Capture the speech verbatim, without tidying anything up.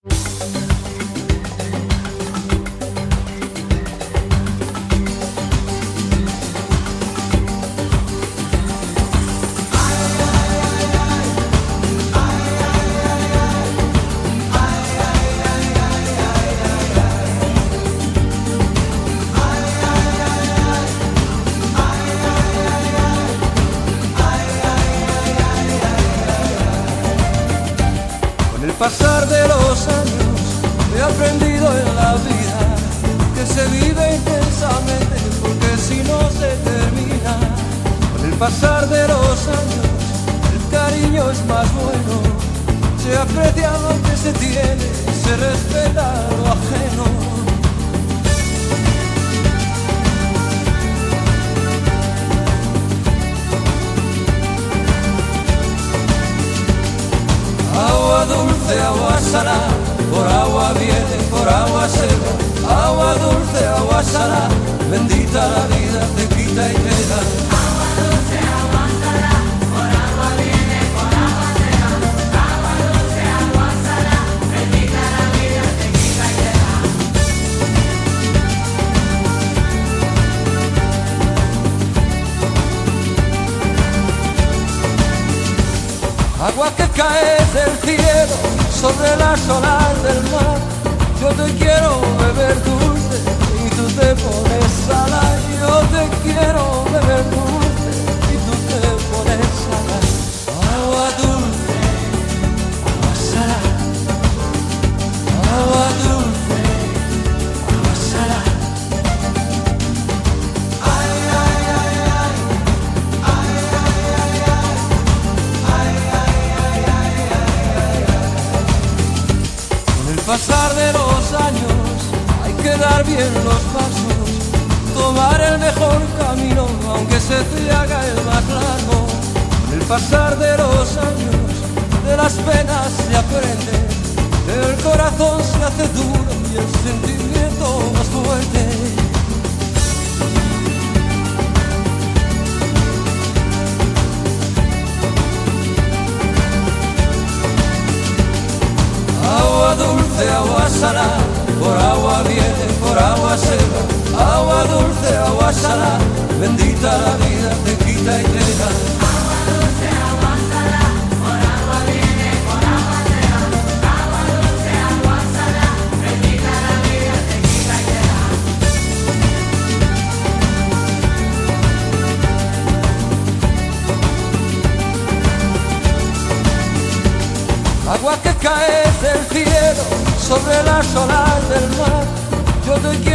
Pasar de los años he aprendido en la vida que se vive intensamente porque si no se termina. Con el pasar de los años el cariño es más bueno, se aprecia lo que se tiene, se respeta lo ajeno. Agua dulce, agua salada, por agua viene, por agua se va. Agua dulce, agua salada, bendita la vida, te quita y te da. Agua dulce, agua salada, por agua viene, por agua se va. Agua dulce, agua salada, bendita la vida, te quita y te da. Agua que cae del cielo sobre las olas del mar. Yo te quiero beber dulce y tú te pones salada. Yo te quiero beber dulce y tú te pones salada. Agua dulce, agua salada. Agua dulce, agua salada. Ay, ay, ay, ay. Ay, ay, ay, ay. Ay, ay, ay, ay, ay, ay. Con el pasar de los años hay que dar bien los pasos, tomar el mejor camino aunque se te haga el más largo. Con el pasar de los años de las penas se aprende, el corazón se hace duro y el sentimiento más fuerte. Agua dulce, agua salada, por agua viene, por agua se va. Agua dulce, agua salada, bendita la vida, te quita y te da. Agua dulce, agua salada, por agua viene, por agua se va. Agua dulce, agua salada, bendita la vida, te quita y te da. Agua que cae del cielo sobre las olas del mar. Yo te quiero